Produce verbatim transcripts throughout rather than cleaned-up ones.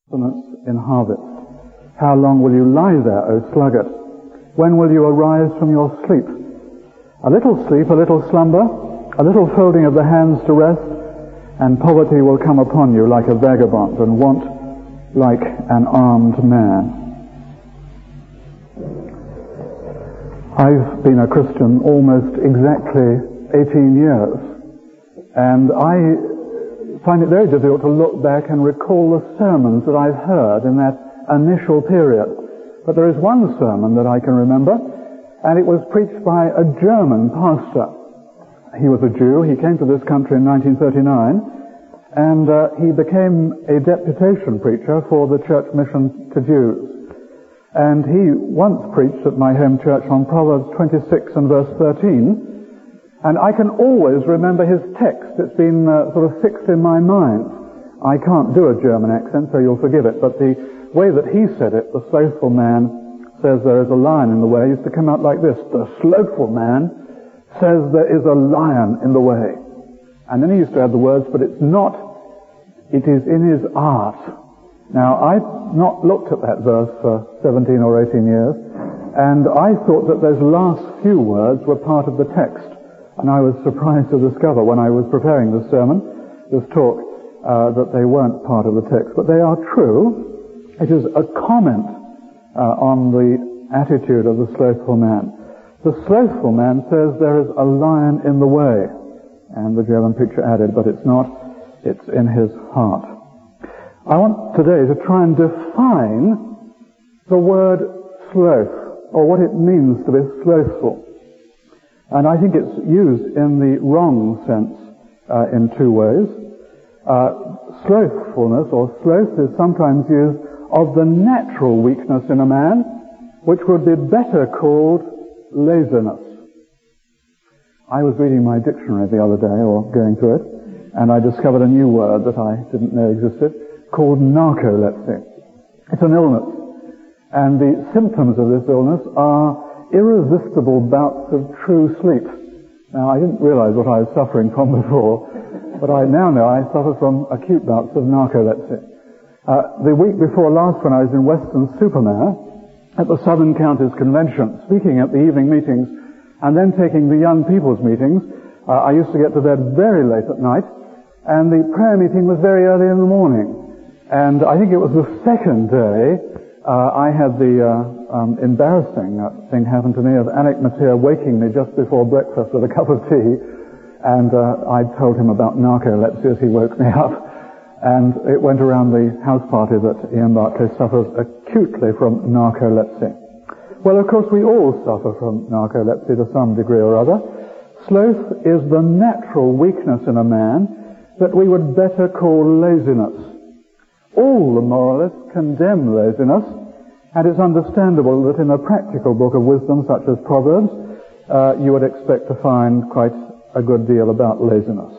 In harvest. How long will you lie there, O sluggard? When will you arise from your sleep? A little sleep, a little slumber, a little folding of the hands to rest, and poverty will come upon you like a vagabond, and want like an armed man. I've been a Christian almost exactly eighteen years, and I find it very difficult to look back and recall the sermons that I've heard in that initial period. But there is one sermon that I can remember, and it was preached by a German pastor. He was a Jew. He came to this country in nineteen thirty-nine, and uh, he became a deputation preacher for the church mission to Jews. And he once preached at my home church on Proverbs twenty-six and verse thirteen, and I can always remember his text. It's been uh, sort of fixed in my mind. I can't do a German accent, so you'll forgive it, but the way that he said it, the slothful man says there is a lion in the way, used to come out like this: the slothful man says there is a lion in the way. And then he used to add the words, but it's not, it is in his art. Now, I've not looked at that verse for seventeen or eighteen years, and I thought that those last few words were part of the text. And I was surprised to discover when I was preparing this sermon, this talk, uh, that they weren't part of the text. But they are true. It is a comment uh, on the attitude of the slothful man. The slothful man says there is a lion in the way. And the German picture added, but it's not. It's in his heart. I want today to try and define the word sloth, or what it means to be slothful. And I think it's used in the wrong sense uh, in two ways. Uh, slothfulness or sloth is sometimes used of the natural weakness in a man, which would be better called laziness. I was reading my dictionary the other day, or going through it, and I discovered a new word that I didn't know existed, called narcolepsy. It's an illness, and the symptoms of this illness are irresistible bouts of true sleep. Now, I didn't realize what I was suffering from before, but I now know I suffer from acute bouts of narcolepsy. Uh, the week before last, when I was in Weston-super-Mare at the Southern Counties Convention, speaking at the evening meetings and then taking the young people's meetings, uh, I used to get to bed very late at night, and the prayer meeting was very early in the morning. And I think it was the second day uh, I had the uh, um, embarrassing uh, thing happen to me of Anik Matir waking me just before breakfast with a cup of tea, and uh, I told him about narcolepsy as he woke me up, and it went around the house party that Ian Barclay suffers acutely from narcolepsy. Well, of course, we all suffer from narcolepsy to some degree or other. Sloth is the natural weakness in a man that we would better call laziness. All the moralists condemn laziness, and it's understandable that in a practical book of wisdom such as Proverbs, uh, you would expect to find quite a good deal about laziness.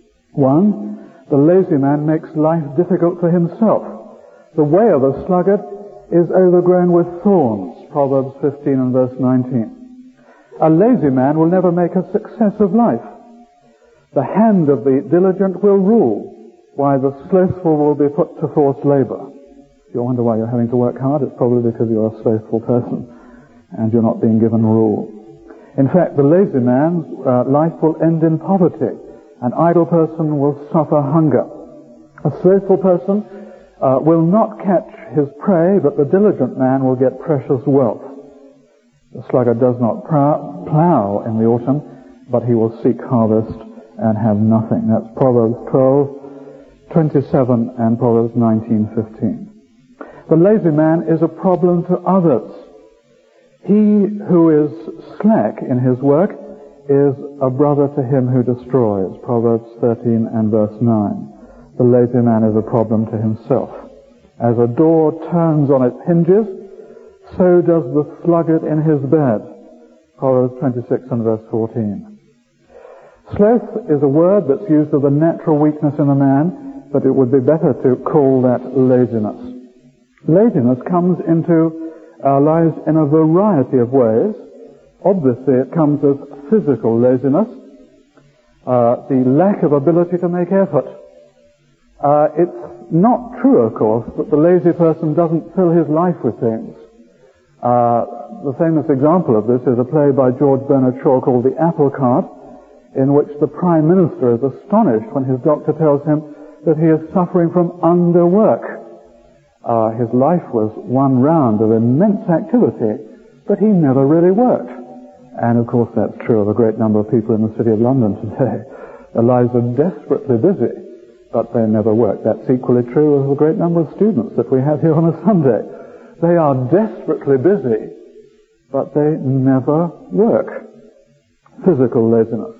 One, the lazy man makes life difficult for himself. The way of a sluggard is overgrown with thorns, Proverbs fifteen and verse nineteen. A lazy man will never make a success of life. The hand of the diligent will rule, why the slothful will be put to forced labor. If you wonder why you're having to work hard, it's probably because you're a slothful person and you're not being given rule. In fact, the lazy man's uh, life will end in poverty. An idle person will suffer hunger. A slothful person uh, will not catch his prey, but the diligent man will get precious wealth. The sluggard does not plow, plow in the autumn, but he will seek harvest and have nothing. That's Proverbs twelve twenty-seven and Proverbs nineteen fifteen. The lazy man is a problem to others. He who is slack in his work is a brother to him who destroys, Proverbs thirteen and verse nine. The lazy man is a problem to himself. As a door turns on its hinges, so does the sluggard in his bed, Proverbs twenty-six and verse fourteen. Sloth is a word that's used of the natural weakness in a man, but it would be better to call that laziness. Laziness comes into our lives in a variety of ways. Obviously, it comes as physical laziness, uh, the lack of ability to make effort. Uh, it's not true, of course, that the lazy person doesn't fill his life with things. Uh, the famous example of this is a play by George Bernard Shaw called The Apple Cart, in which the Prime Minister is astonished when his doctor tells him that he is suffering from underwork. Uh, his life was one round of immense activity, but he never really worked. And of course that's true of a great number of people in the City of London today. Their lives are desperately busy, but they never work. That's equally true of a great number of students that we have here on a Sunday. They are desperately busy, but they never work. Physical laziness.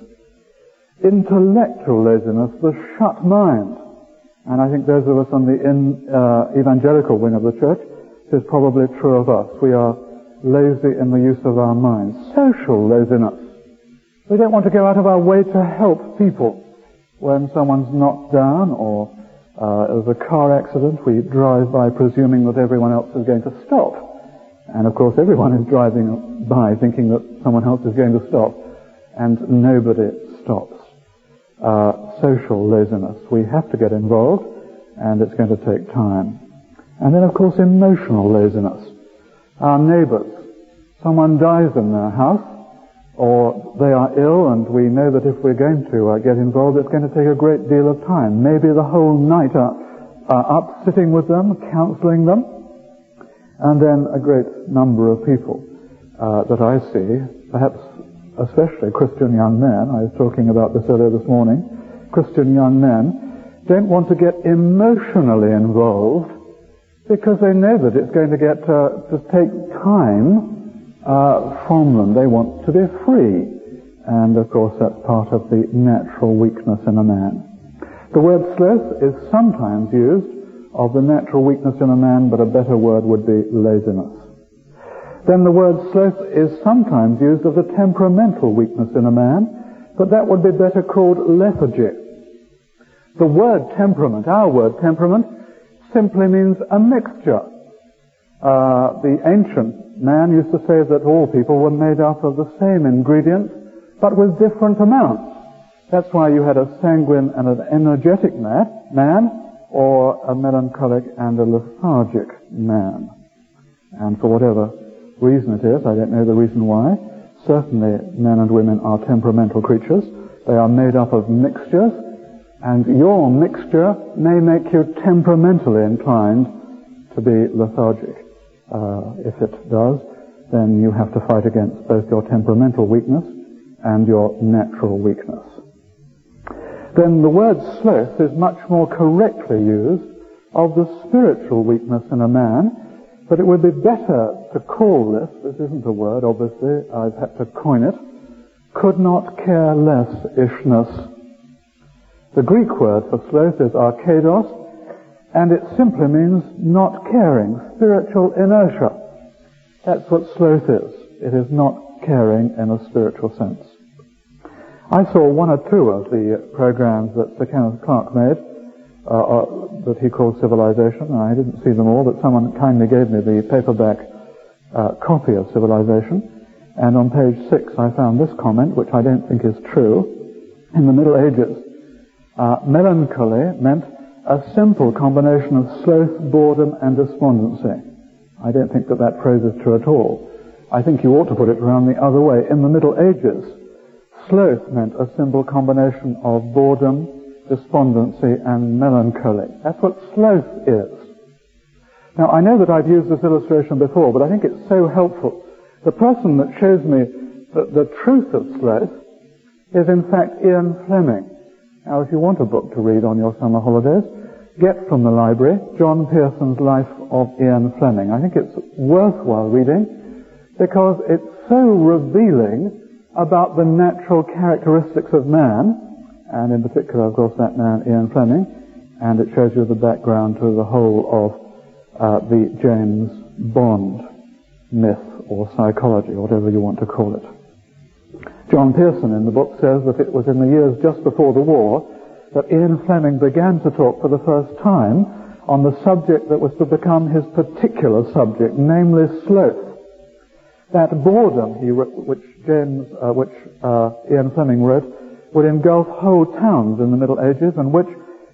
Intellectual laziness, the shut mind. And I think those of us on the in, uh, evangelical wing of the church, this is probably true of us. We are lazy in the use of our minds. Social laziness. We don't want to go out of our way to help people. When someone's knocked down or uh, there's a car accident, we drive by presuming that everyone else is going to stop. And of course everyone is driving by thinking that someone else is going to stop. And nobody stops. Uh, social laziness. We have to get involved, and it's going to take time. And then, of course, emotional laziness. Our neighbours. Someone dies in their house, or they are ill, and we know that if we're going to uh, get involved, it's going to take a great deal of time. Maybe the whole night up, uh, up sitting with them, counselling them. And then a great number of people uh, that I see, perhaps especially Christian young men, I was talking about this earlier this morning, Christian young men don't want to get emotionally involved because they know that it's going to get uh, to take time uh, from them. They want to be free. And of course that's part of the natural weakness in a man. The word sloth is sometimes used of the natural weakness in a man, but a better word would be laziness. Then the word sloth is sometimes used of the temperamental weakness in a man, but that would be better called lethargy. The word temperament, our word temperament, simply means a mixture. Uh, the ancient man used to say that all people were made up of the same ingredients, but with different amounts. That's why you had a sanguine and an energetic man, man or a melancholic and a lethargic man. And for whatever reason it is, I don't know the reason why, certainly men and women are temperamental creatures. They are made up of mixtures, and your mixture may make you temperamentally inclined to be lethargic. Uh, if it does, then you have to fight against both your temperamental weakness and your natural weakness. Then the word sloth is much more correctly used of the spiritual weakness in a man. But it would be better to call this, this isn't a word, obviously, I've had to coin it, could not care less-ishness. The Greek word for sloth is arkados, and it simply means not caring, spiritual inertia. That's what sloth is. It is not caring in a spiritual sense. I saw one or two of the programs that Sir Kenneth Clark made, Uh, uh, that he called Civilization. I didn't see them all, but someone kindly gave me the paperback uh, copy of Civilization. And on page six I found this comment, which I don't think is true. In the Middle Ages, uh, melancholy meant a simple combination of sloth, boredom, and despondency. I don't think that that phrase is true at all. I think you ought to put it around the other way. In the Middle Ages, sloth meant a simple combination of boredom, despondency and melancholy. That's what sloth is. Now I know that I've used this illustration before, but I think it's so helpful. The person that shows me the, the truth of sloth is in fact Ian Fleming. Now if you want a book to read on your summer holidays, get from the library John Pearson's Life of Ian Fleming. I think it's worthwhile reading because it's so revealing about the natural characteristics of man, and in particular, of course, that man, Ian Fleming, and it shows you the background to the whole of uh, the James Bond myth or psychology, whatever you want to call it. John Pearson in the book says that it was in the years just before the war that Ian Fleming began to talk for the first time on the subject that was to become his particular subject, namely sloth. That boredom, he, which James, uh, which uh, Ian Fleming wrote, would engulf whole towns in the Middle Ages, and which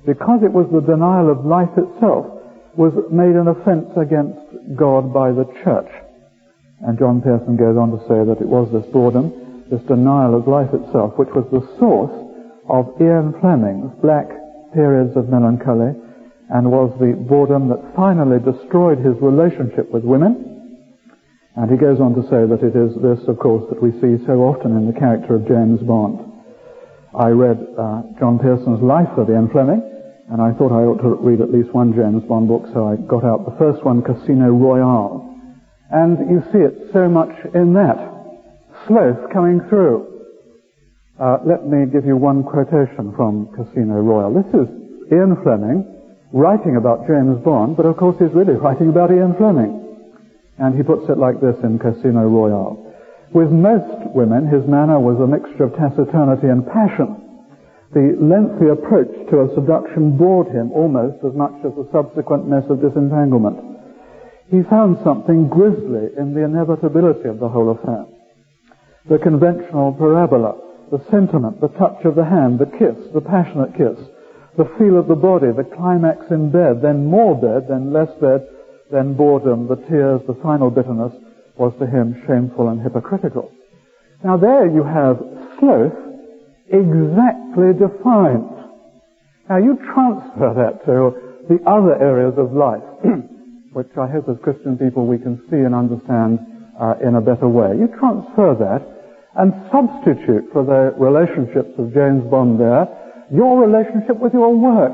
because it was the denial of life itself, was made an offence against God by the church. And John Pearson goes on to say that it was this boredom, this denial of life itself, which was the source of Ian Fleming's black periods of melancholy, and was the boredom that finally destroyed his relationship with women. And he goes on to say that it is this, of course, that we see so often in the character of James Bond. I read uh, John Pearson's Life of Ian Fleming, and I thought I ought to read at least one James Bond book, so I got out the first one, Casino Royale. And you see it so much in that. Sloth coming through. Uh, let me give you one quotation from Casino Royale. This is Ian Fleming writing about James Bond, but of course he's really writing about Ian Fleming. And he puts it like this in Casino Royale. With most women, his manner was a mixture of taciturnity and passion. The lengthy approach to a seduction bored him almost as much as the subsequent mess of disentanglement. He found something grisly in the inevitability of the whole affair. The conventional parabola, the sentiment, the touch of the hand, the kiss, the passionate kiss, the feel of the body, the climax in bed, then more bed, then less bed, then boredom, the tears, the final bitterness, was to him shameful and hypocritical. Now there you have sloth exactly defined. Now you transfer that to the other areas of life, which I hope as Christian people we can see and understand uh, in a better way. You transfer that and substitute for the relationships of James Bond there, your relationship with your work.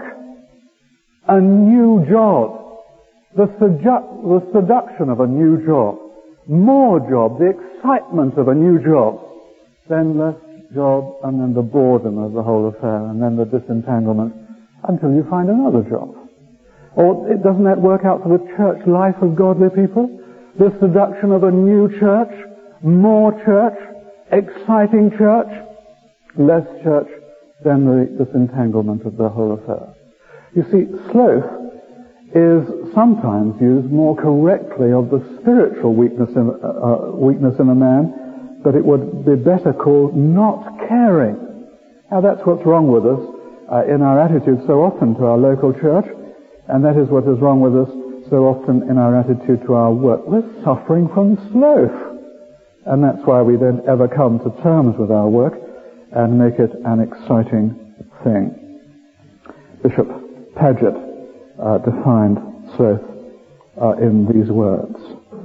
A new job. The, sedu- the seduction of a new job. More job, the excitement of a new job, then less job, and then the boredom of the whole affair, and then the disentanglement, until you find another job. Or it, doesn't that work out for the church life of godly people? The seduction of a new church, more church, exciting church, less church, then the disentanglement of the whole affair. You see, sloth is sometimes used more correctly of the spiritual weakness in, uh, weakness in a man, but it would be better called not caring. Now that's what's wrong with us uh, in our attitude so often to our local church, and that is what is wrong with us so often in our attitude to our work. We're suffering from sloth, and that's why we don't ever come to terms with our work and make it an exciting thing. Bishop Paget Uh, defined sloth uh, in these words.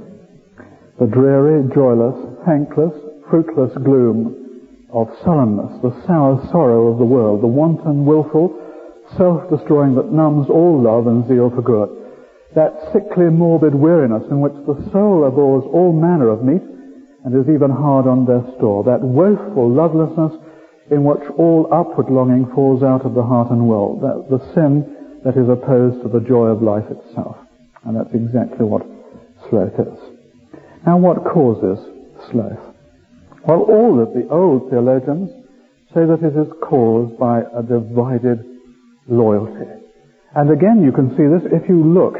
The dreary, joyless, thankless, fruitless gloom of sullenness, the sour sorrow of the world, the wanton, willful, self-destroying that numbs all love and zeal for good, that sickly, morbid weariness in which the soul abhors all manner of meat and is even hard on death's door, that woeful lovelessness in which all upward longing falls out of the heart and will, that the sin that is opposed to the joy of life itself. And that's exactly what sloth is. Now what causes sloth? Well, all of the old theologians say that it is caused by a divided loyalty. And again you can see this if you look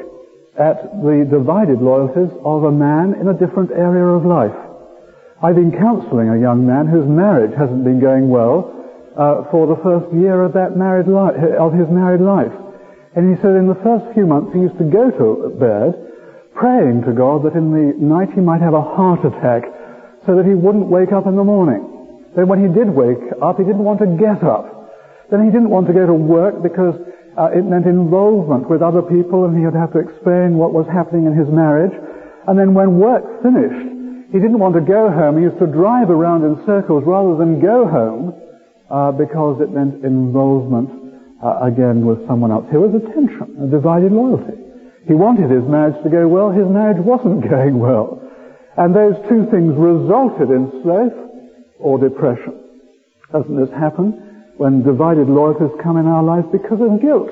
at the divided loyalties of a man in a different area of life. I've been counseling a young man whose marriage hasn't been going well uh, for the first year of that married life, of his married life. And he said in the first few months he used to go to bed praying to God that in the night he might have a heart attack so that he wouldn't wake up in the morning. Then when he did wake up, he didn't want to get up. Then he didn't want to go to work because uh, it meant involvement with other people and he would have to explain what was happening in his marriage. And then when work finished, he didn't want to go home. He used to drive around in circles rather than go home uh, because it meant involvement Uh, again with someone else. Here was a tension, a divided loyalty. He wanted his marriage to go well, his marriage wasn't going well. And those two things resulted in sloth or depression. Doesn't this happen when divided loyalties come in our lives because of guilt?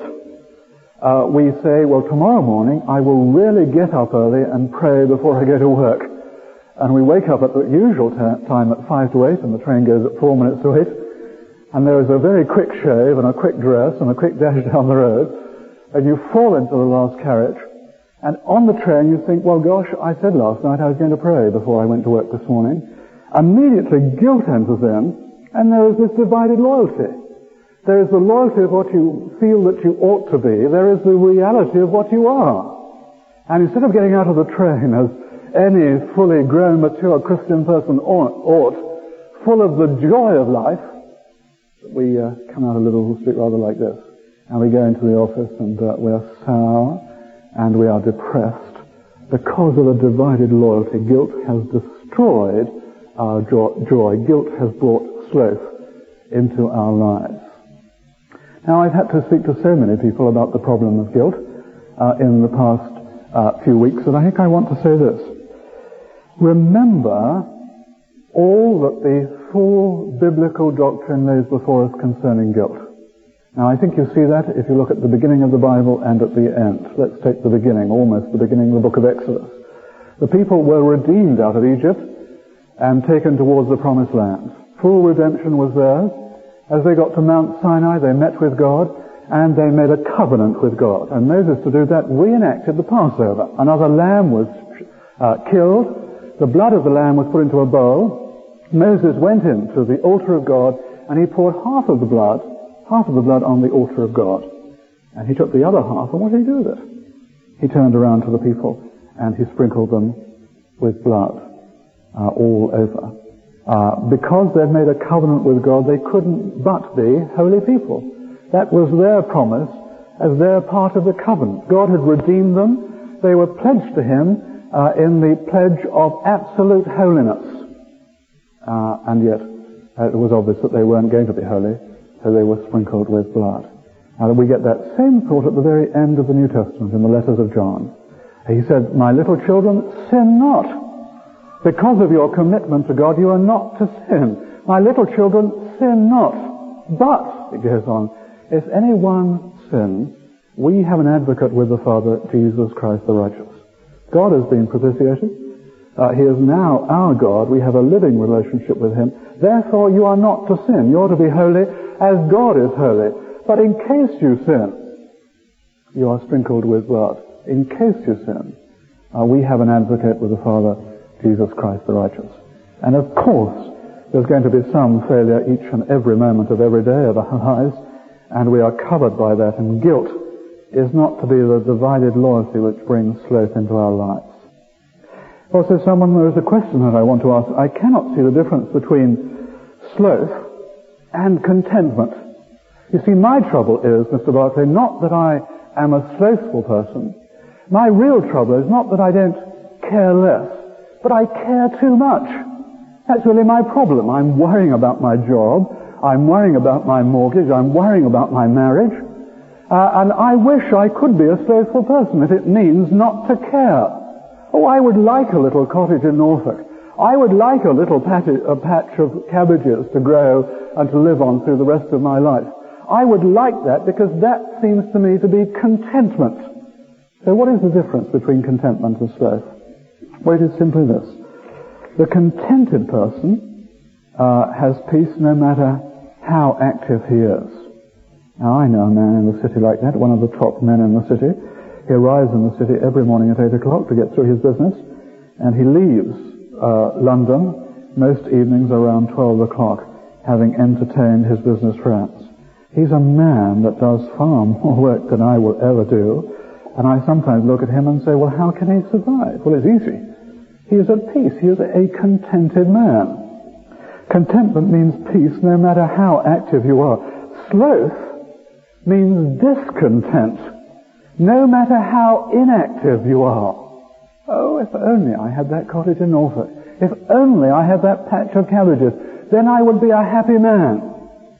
Uh, we say, well, tomorrow morning I will really get up early and pray before I go to work. And we wake up at the usual t- time at five to eight and the train goes at four minutes to eight. And there is a very quick shave and a quick dress and a quick dash down the road, and you fall into the last carriage, and on the train you think, well gosh, I said last night I was going to pray before I went to work this morning. Immediately guilt enters in, and there is this divided loyalty. There is the loyalty of what you feel that you ought to be. There is the reality of what you are. And instead of getting out of the train as any fully grown, mature Christian person ought, ought full of the joy of life, we uh, come out a little street rather like this. And we go into the office and uh, we are sour and we are depressed because of a divided loyalty. Guilt has destroyed our jo- joy. Guilt has brought sloth into our lives. Now, I've had to speak to so many people about the problem of guilt uh, in the past uh, few weeks, and I think I want to say this. Remember all that the full biblical doctrine lays before us concerning guilt. Now, I think you see that if you look at the beginning of the Bible and at the end. Let's take the beginning, almost the beginning of the book of Exodus. The people were redeemed out of Egypt and taken towards the promised land. Full redemption was theirs. As they got to Mount Sinai, they met with God, and they made a covenant with God. And Moses, to do that, reenacted the Passover. Another lamb was uh, killed. The blood of the lamb was put into a bowl. Moses went into the altar of God, and he poured half of the blood, half of the blood on the altar of God. And he took the other half, and what did he do with it? He turned around to the people, and he sprinkled them with blood uh, all over. Uh, because they'd made a covenant with God, they couldn't but be holy people. That was their promise as their part of the covenant. God had redeemed them. They were pledged to Him uh, in the pledge of absolute holiness. Uh, and yet, uh, it was obvious that they weren't going to be holy, so they were sprinkled with blood. Now, we get that same thought at the very end of the New Testament in the letters of John. He said, "My little children, sin not. Because of your commitment to God, you are not to sin. My little children, sin not. But," it goes on, "if anyone sins, we have an advocate with the Father, Jesus Christ the righteous." God has been propitiated. Uh, he is now our God. We have a living relationship with Him. Therefore, you are not to sin. You are to be holy as God is holy. But in case you sin, you are sprinkled with blood. In case you sin, uh, we have an advocate with the Father, Jesus Christ the righteous. And of course, there's going to be some failure each and every moment of every day of our lives, and we are covered by that, and guilt is not to be the divided loyalty which brings sloth into our lives. Also, someone, there is a question that I want to ask. I cannot see the difference between sloth and contentment. You see, my trouble is, Mister Barclay, not that I am a slothful person. My real trouble is not that I don't care less, but I care too much. That's really my problem. I'm worrying about my job. I'm worrying about my mortgage. I'm worrying about my marriage. Uh, and I wish I could be a slothful person if it means not to care. Oh, I would like a little cottage in Norfolk. I would like a little patch, a patch of cabbages to grow and to live on through the rest of my life. I would like that because that seems to me to be contentment. So what is the difference between contentment and sloth? Well, it is simply this. The contented person uh, has peace no matter how active he is. Now, I know a man in the city like that, one of the top men in the city. He arrives in the city every morning at eight o'clock to get through his business, and he leaves uh, London most evenings around twelve o'clock, having entertained his business friends. He's a man that does far more work than I will ever do, and I sometimes look at him and say, well, how can he survive? Well, it's easy. He is at peace. He is a contented man. Contentment means peace no matter how active you are. Sloth means discontent no matter how inactive you are. Oh, if only I had that cottage in Norfolk. If only I had that patch of cabbages. Then I would be a happy man.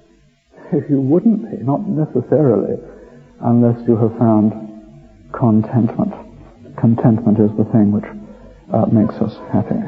If you wouldn't be, not necessarily, unless you have found contentment. Contentment is the thing which uh, makes us happy.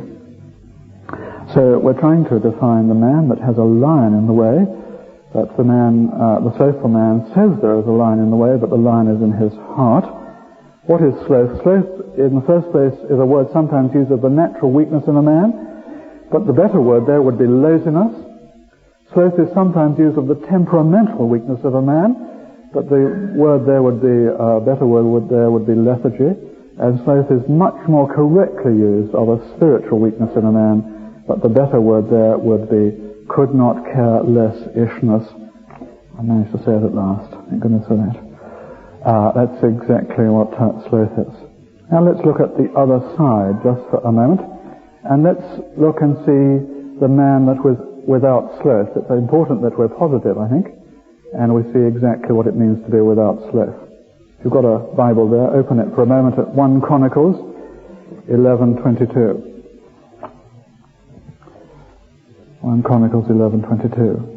So we're trying to define the man that has a lion in the way, that the man, uh, the slothful man says there is a lion in the way, but the lion is in his heart. What is sloth? Sloth, in the first place, is a word sometimes used of the natural weakness in a man, but the better word there would be laziness. Sloth is sometimes used of the temperamental weakness of a man, but the word there would be, a uh, better word would there would be lethargy. And sloth is much more correctly used of a spiritual weakness in a man, but the better word there would be could not care less ishness. I managed to say it at last. Thank goodness for that. Uh, that's exactly what uh, sloth is. Now let's look at the other side just for a moment. And let's look and see the man that was without sloth. It's important that we're positive, I think. And we see exactly what it means to be without sloth. If you've got a Bible there, open it for a moment at First Chronicles eleven twenty-two. First Chronicles eleven twenty-two.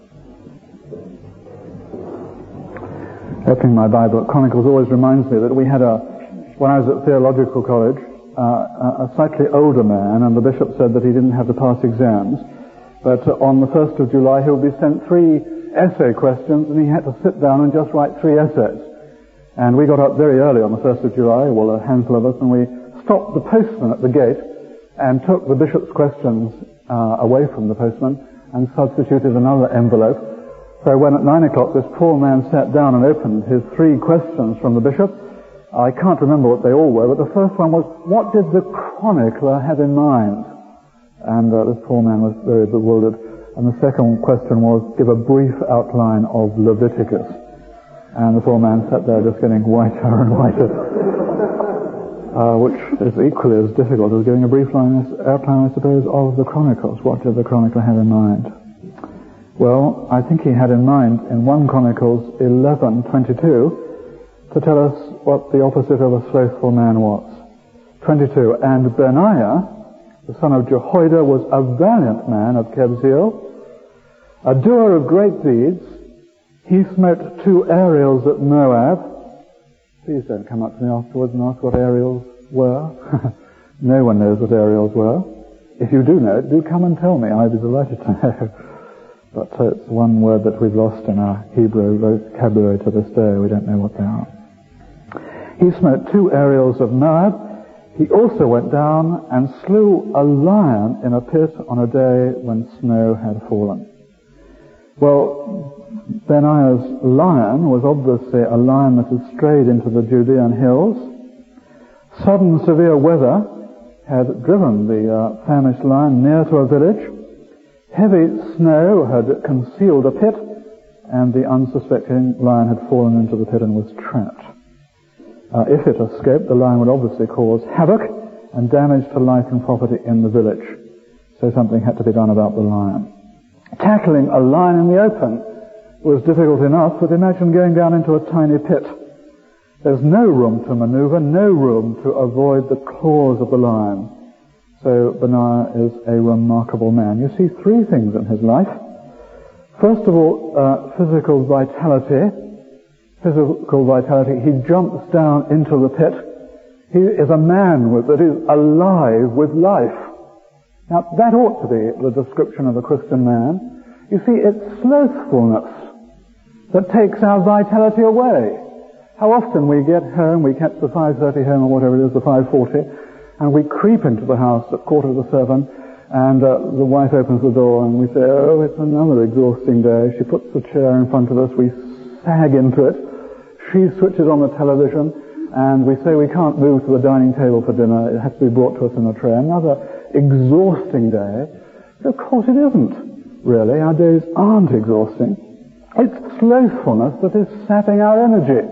Opening my Bible at Chronicles always reminds me that we had a, when I was at theological college, uh, a slightly older man, and the bishop said that he didn't have to pass exams, but on the first of July he would be sent three essay questions, and he had to sit down and just write three essays. And we got up very early on the first of July, well, a handful of us, and we stopped the postman at the gate and took the bishop's questions uh, away from the postman and substituted another envelope. So when at nine o'clock this poor man sat down and opened his three questions from the bishop, I can't remember what they all were, but the first one was, what did the chronicler have in mind? And uh, this poor man was very bewildered. And the second question was, give a brief outline of Leviticus. And the poor man sat there just getting whiter and whiter, uh, which is equally as difficult as giving a brief line, outline, I suppose, of the Chronicles. What did the chronicler have in mind? Well, I think he had in mind in First Chronicles eleven twenty-two to tell us what the opposite of a slothful man was. twenty-two, and Benaiah, the son of Jehoiada, was a valiant man of Kebzeel, a doer of great deeds. He smote two aerials at Moab. Please don't come up to me afterwards and ask what aerials were. No one knows what aerials were. If you do know it, do come and tell me. I'd be delighted to know. But uh, it's one word that we've lost in our Hebrew vocabulary to this day. We don't know what they are. He smote two aerials of Moab. He also went down and slew a lion in a pit on a day when snow had fallen. Well, Benaiah's lion was obviously a lion that had strayed into the Judean hills. Sudden severe weather had driven the uh, famished lion near to a village. Heavy snow had concealed a pit, and the unsuspecting lion had fallen into the pit and was trapped. Uh, if it escaped, the lion would obviously cause havoc and damage to life and property in the village. So something had to be done about the lion. Tackling a lion in the open was difficult enough, but imagine going down into a tiny pit. There's no room to maneuver, no room to avoid the claws of the lion. So Benaiah is a remarkable man. You see three things in his life. First of all, uh, physical vitality. Physical vitality. He jumps down into the pit. He is a man with, that is alive with life. Now, that ought to be the description of a Christian man. You see, it's slothfulness that takes our vitality away. How often we get home, we catch the five thirty home or whatever it is, the five forty, and we creep into the house at quarter to seven, and uh, the wife opens the door, and we say, oh, it's another exhausting day. She puts the chair in front of us, we sag into it, she switches on the television, and we say we can't move to the dining table for dinner, it has to be brought to us in a tray. Another exhausting day. But of course it isn't, really. Our days aren't exhausting. It's slothfulness that is sapping our energy.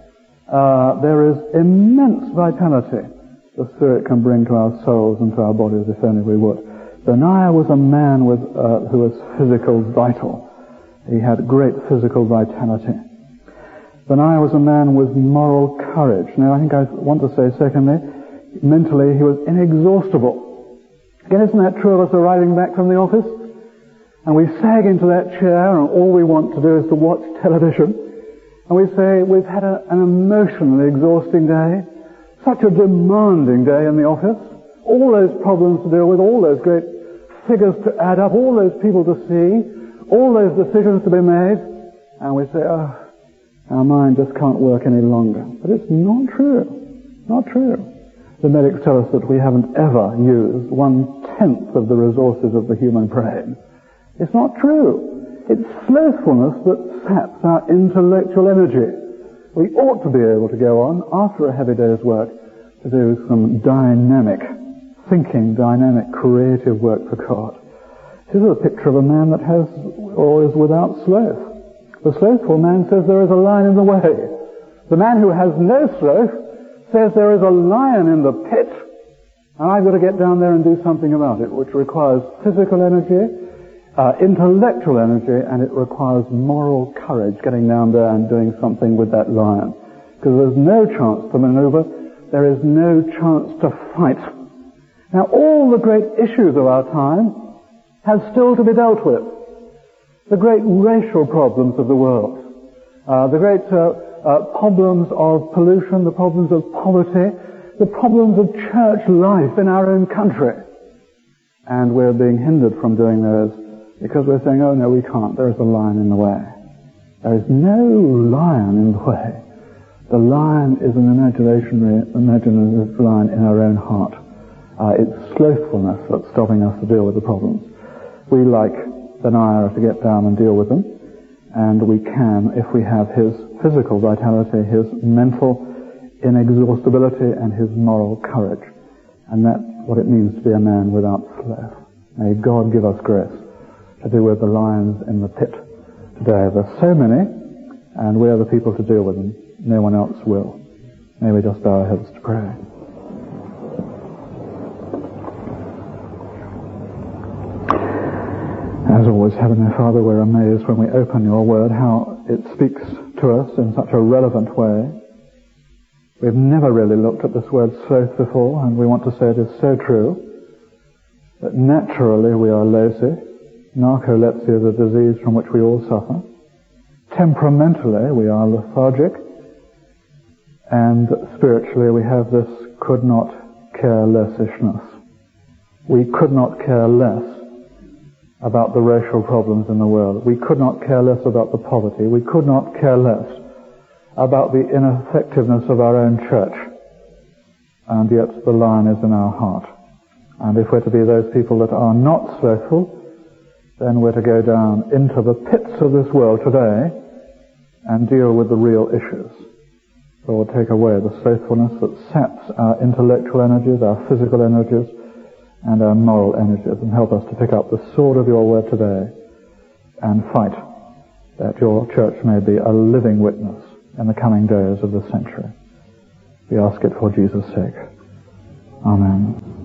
Uh, there is immense vitality the Spirit can bring to our souls and to our bodies if only we would. Benaiah was a man with, uh, who was physical vital. He had great physical vitality. Benaiah was a man with moral courage. Now I think I want to say secondly, mentally he was inexhaustible. Again, isn't that true of us arriving back from the office? And we sag into that chair and all we want to do is to watch television. And we say we've had a, an emotionally exhausting day. Such a demanding day in the office, all those problems to deal with, all those great figures to add up, all those people to see, all those decisions to be made, and we say, oh, our mind just can't work any longer. But it's not true. Not true. The medics tell us that we haven't ever used one-tenth of the resources of the human brain. It's not true. It's slothfulness that saps our intellectual energy. We ought to be able to go on after a heavy day's work to do some dynamic thinking, dynamic, creative work for God. This is a picture of a man that has or is without sloth. The slothful man says there is a lion in the way. The man who has no sloth says there is a lion in the pit, and I've got to get down there and do something about it, which requires physical energy, uh, intellectual energy, and it requires moral courage, getting down there and doing something with that lion. Because there's no chance to maneuver, there is no chance to fight. Now, all the great issues of our time have still to be dealt with. The great racial problems of the world, uh, the great uh, uh, problems of pollution, the problems of poverty, the problems of church life in our own country. And we're being hindered from doing those because we're saying, oh no, we can't. There is a lion in the way. There is no lion in the way. The lion is an imaginary, imaginative lion in our own heart. Uh, it's slothfulness that's stopping us to deal with the problems. We, like Benaiah, to get down and deal with them, and we can if we have his physical vitality, his mental inexhaustibility, and his moral courage. And that's what it means to be a man without sloth. May God give us grace to deal with the lions in the pit today. There's so many, and we are the people to deal with them. No one else will. May we just bow our heads to pray. As always, Heavenly Father, we're amazed when we open your word how it speaks to us in such a relevant way. We've never really looked at this word sloth before, and we want to say it is so true that naturally we are lazy. Narcolepsy is a disease from which we all suffer. Temperamentally we are lethargic, and spiritually we have this could not care lessishness. We could not care less about the racial problems in the world. We could not care less about the poverty. We could not care less about the ineffectiveness of our own church. And yet the lion is in our heart. And if we're to be those people that are not slothful, then we're to go down into the pits of this world today and deal with the real issues. Lord, take away the slothfulness that saps our intellectual energies, our physical energies, and our moral energies, and help us to pick up the sword of your word today and fight that your church may be a living witness in the coming days of the century. We ask it for Jesus' sake. Amen.